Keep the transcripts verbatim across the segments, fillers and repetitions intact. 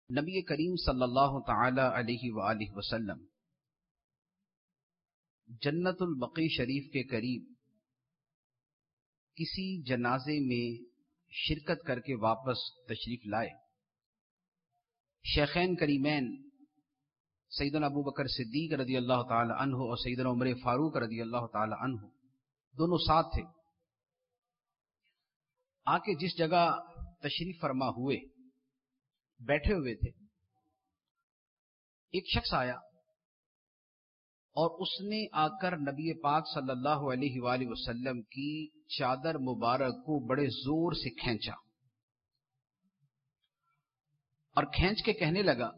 نبی کریم صلی اللہ تعالی علیہ وآلہ وسلم جنت البقیع شریف کے قریب کسی جنازے میں شرکت کر کے واپس تشریف لائے۔ شیخین کریمین سیدنا ابو بکر صدیق رضی اللہ تعالی عنہ اور سیدنا عمر فاروق رضی اللہ تعالی عنہ دونوں ساتھ تھے۔ آ کے جس جگہ تشریف فرما ہوئے بیٹھے ہوئے تھے، ایک شخص آیا اور اس نے آ کر نبی پاک صلی اللہ علیہ وآلہ وسلم کی چادر مبارک کو بڑے زور سے کھینچا اور کھینچ کے کہنے لگا،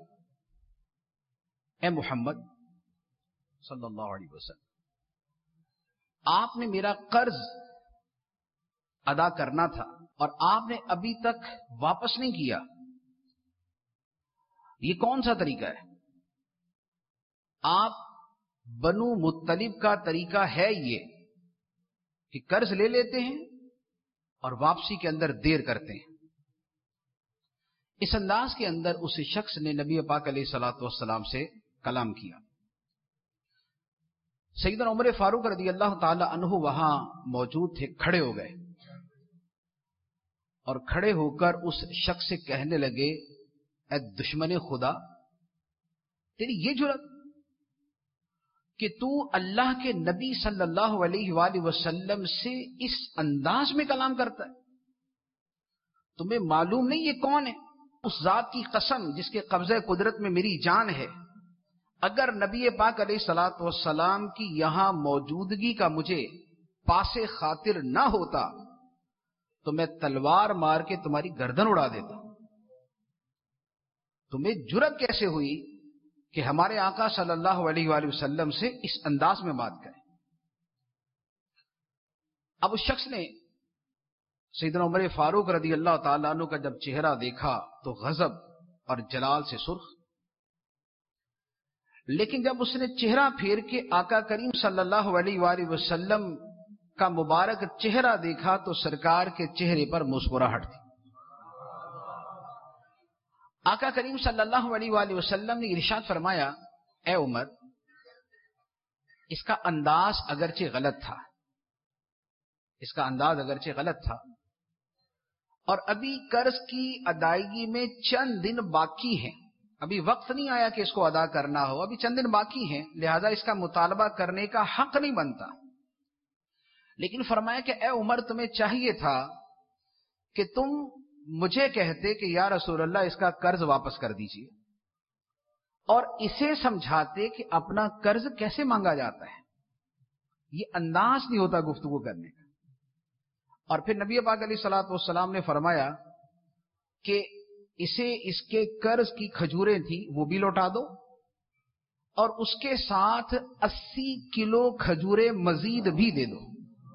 اے محمد صلی اللہ علیہ وسلم، آپ نے میرا قرض ادا کرنا تھا اور آپ نے ابھی تک واپس نہیں کیا، یہ کون سا طریقہ ہے؟ آپ بنو مطلب کا طریقہ ہے یہ کہ قرض لے لیتے ہیں اور واپسی کے اندر دیر کرتے ہیں۔ اس انداز کے اندر اس شخص نے نبی پاک علیہ الصلوۃ والسلام سے کلام کیا۔ سیدنا عمر فاروق رضی اللہ تعالی عنہ وہاں موجود تھے، کھڑے ہو گئے اور کھڑے ہو کر اس شخص سے کہنے لگے، اے دشمن خدا، تیری یہ جرت کہ تو اللہ کے نبی صلی اللہ علیہ وآلہ وسلم سے اس انداز میں کلام کرتا ہے؟ تمہیں معلوم نہیں یہ کون ہے؟ اس ذات کی قسم جس کے قبضہ قدرت میں میری جان ہے، اگر نبی پاک علیہ الصلوۃ والسلام کی یہاں موجودگی کا مجھے پاس خاطر نہ ہوتا تو میں تلوار مار کے تمہاری گردن اڑا دیتا۔ تمہیں جرت کیسے ہوئی کہ ہمارے آقا صلی اللہ علیہ وآلہ وسلم سے اس انداز میں بات کریں؟ اب اس شخص نے سیدنا عمر فاروق رضی اللہ تعالیٰ عنہ کا جب چہرہ دیکھا تو غضب اور جلال سے سرخ، لیکن جب اس نے چہرہ پھیر کے آقا کریم صلی اللہ علیہ وآلہ وسلم کا مبارک چہرہ دیکھا تو سرکار کے چہرے پر مسکراہٹ تھی۔ آقا کریم صلی اللہ علیہ وآلہ وسلم نے ارشاد فرمایا، اے عمر، اس کا انداز اگرچہ غلط تھا اس کا انداز اگرچہ غلط تھا اور ابھی قرض کی ادائیگی میں چند دن باقی ہیں، ابھی وقت نہیں آیا کہ اس کو ادا کرنا ہو، ابھی چند دن باقی ہیں، لہذا اس کا مطالبہ کرنے کا حق نہیں بنتا۔ لیکن فرمایا کہ اے عمر، تمہیں چاہیے تھا کہ تم مجھے کہتے کہ یا رسول اللہ اس کا قرض واپس کر دیجئے، اور اسے سمجھاتے کہ اپنا قرض کیسے مانگا جاتا ہے۔ یہ انداز نہیں ہوتا گفتگو کرنے کا۔ اور پھر نبی پاک علیہ الصلوۃ والسلام نے فرمایا کہ اسے اس کے قرض کی کھجوریں تھی وہ بھی لوٹا دو اور اس کے ساتھ اسی کلو کھجوریں مزید بھی دے دو۔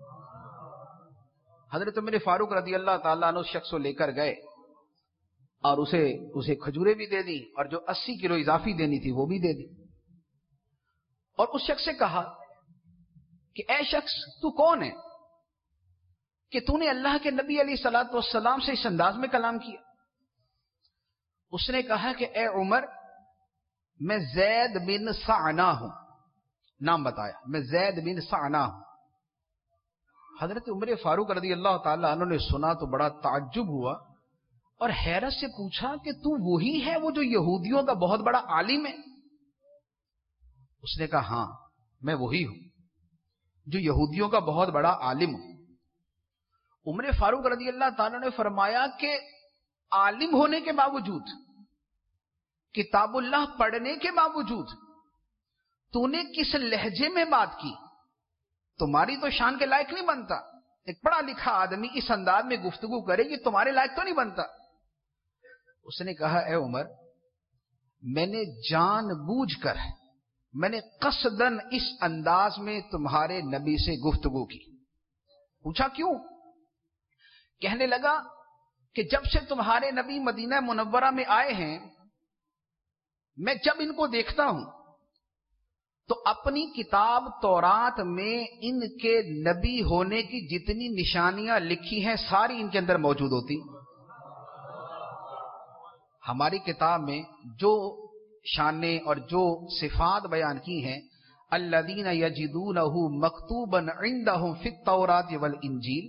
حضرت عمر فاروق رضی اللہ تعالیٰ عنہ اس شخص کو لے کر گئے اور اسے اسے کھجوریں بھی دے دی اور جو اسی کلو اضافی دینی تھی وہ بھی دے دی، اور اس شخص سے کہا کہ اے شخص، تو کون ہے کہ تو نے اللہ کے نبی علیہ الصلوۃ والسلام سے اس انداز میں کلام کیا؟ اس نے کہا کہ اے عمر، میں زید بن سعنہ ہوں، نام بتایا، میں زید بن سعنہ ہوں۔ حضرت عمر فاروق رضی اللہ تعالیٰ عنہ نے سنا تو بڑا تعجب ہوا اور حیرت سے پوچھا کہ تو وہی ہے وہ جو یہودیوں کا بہت بڑا عالم ہے؟ اس نے کہا ہاں، میں وہی ہوں جو یہودیوں کا بہت بڑا عالم ہوں۔ عمر فاروق رضی اللہ تعالیٰ نے فرمایا کہ عالم ہونے کے باوجود، کتاب اللہ پڑھنے کے باوجود تو نے کس لہجے میں بات کی؟ تمہاری تو شان کے لائق نہیں بنتا، ایک پڑھا لکھا آدمی اس انداز میں گفتگو کرے یہ تمہارے لائق تو نہیں بنتا۔ اس نے کہا اے عمر، میں نے جان بوجھ کر، میں نے قصدن اس انداز میں تمہارے نبی سے گفتگو کی۔ پوچھا کیوں؟ کہنے لگا کہ جب سے تمہارے نبی مدینہ منورہ میں آئے ہیں، میں جب ان کو دیکھتا ہوں تو اپنی کتاب تورات میں ان کے نبی ہونے کی جتنی نشانیاں لکھی ہیں ساری ان کے اندر موجود ہوتی۔ ہماری کتاب میں جو شانیں اور جو صفات بیان کی ہیں، الذین یجدونہ مکتوبا عندہم فی التوراۃ والانجیل،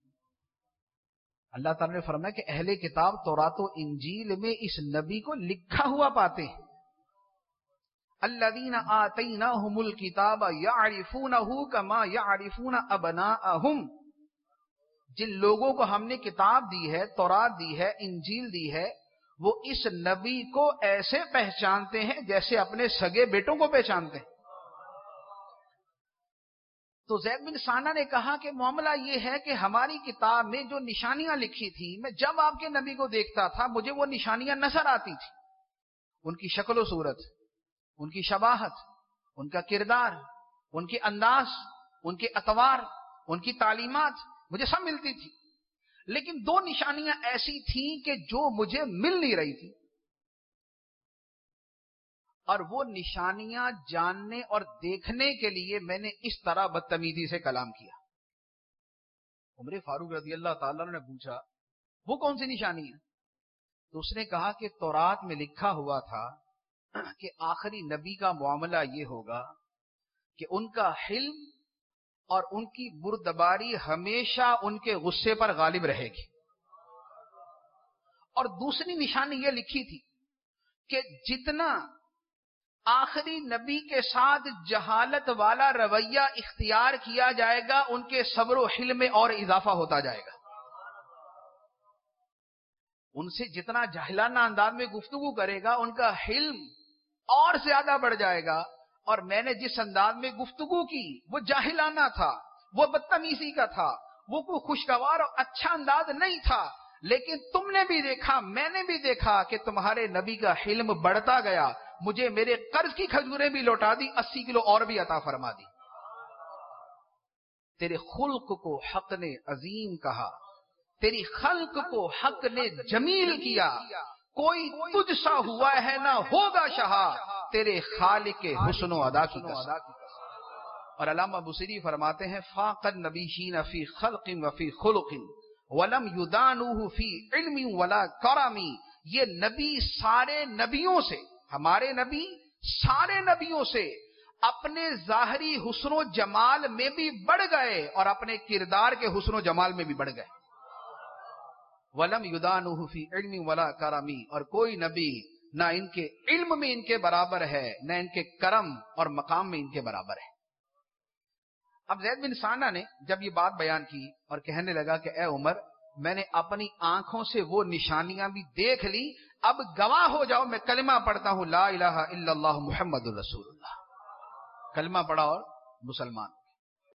اللہ تعالیٰ نے فرمایا کہ اہل کتاب تورات و انجیل میں اس نبی کو لکھا ہوا پاتے ہیں۔ الذین آتیناہم الکتاب یعرفونہ کما یعرفون ابناءہم، جن لوگوں کو ہم نے کتاب دی ہے، تورات دی ہے، انجیل دی ہے، وہ اس نبی کو ایسے پہچانتے ہیں جیسے اپنے سگے بیٹوں کو پہچانتے ہیں۔ تو زید بن ثانہ نے کہا کہ معاملہ یہ ہے کہ ہماری کتاب میں جو نشانیاں لکھی تھی، میں جب آپ کے نبی کو دیکھتا تھا مجھے وہ نشانیاں نظر آتی تھی، ان کی شکل و صورت، ان کی شباہت، ان کا کردار، ان کے انداز، ان کے اطوار، ان کی تعلیمات مجھے سب ملتی تھی، لیکن دو نشانیاں ایسی تھیں کہ جو مجھے مل نہیں رہی تھی، اور وہ نشانیاں جاننے اور دیکھنے کے لیے میں نے اس طرح بدتمیزی سے کلام کیا۔ عمر فاروق رضی اللہ تعالیٰ نے پوچھا وہ کون سی نشانی ہے؟ تو اس نے کہا کہ تورات میں لکھا ہوا تھا کہ آخری نبی کا معاملہ یہ ہوگا کہ ان کا حلم اور ان کی بردباری ہمیشہ ان کے غصے پر غالب رہے گی، اور دوسری نشانی یہ لکھی تھی کہ جتنا آخری نبی کے ساتھ جہالت والا رویہ اختیار کیا جائے گا ان کے صبر و حلم میں اور اضافہ ہوتا جائے گا، ان سے جتنا جاہلانہ انداز میں گفتگو کرے گا ان کا حلم اور زیادہ بڑھ جائے گا، اور میں نے جس انداز میں گفتگو کی وہ جاہلانہ تھا، وہ بدتمیزی کا تھا، وہ کوئی خوشگوار اور اچھا انداز نہیں تھا، لیکن تم نے بھی دیکھا، میں نے بھی دیکھا کہ تمہارے نبی کا حلم بڑھتا گیا، مجھے میرے قرض کی کھجوریں بھی لوٹا دی، اسی کلو اور بھی عطا فرما دی۔ تیرے خلق کو حق نے عظیم کہا، تیری خلق کو حق نے جمیل کیا، کوئی تجھ سا ہوا ہے نہ ہوگا شہا، تیرے خالق کے حسن و ادا کی قسم۔ اور علامہ بصیری فرماتے ہیں فاق النبیین فی خلق و فی خلق ولم یدانوہ فی علم ولا کرم، یہ نبی سارے نبیوں سے، ہمارے نبی سارے نبیوں سے اپنے ظاہری حسن و جمال میں بھی بڑھ گئے اور اپنے کردار کے حسن و جمال میں بھی بڑھ گئے۔ وَلَمْ يُدَانُهُ فِي عِلْمٍ وَلَا كَرَمٍ، اور کوئی نبی نہ ان کے علم میں ان کے برابر ہے، نہ ان کے کرم اور مقام میں ان کے برابر ہے۔ اب زید بن ثانہ نے جب یہ بات بیان کی اور کہنے لگا کہ اے عمر، میں نے اپنی آنکھوں سے وہ نشانیاں بھی دیکھ لی، اب گواہ ہو جاؤ، میں کلمہ پڑھتا ہوں لا الہ الا اللہ محمد الرسول اللہ، کلمہ پڑھا اور مسلمان۔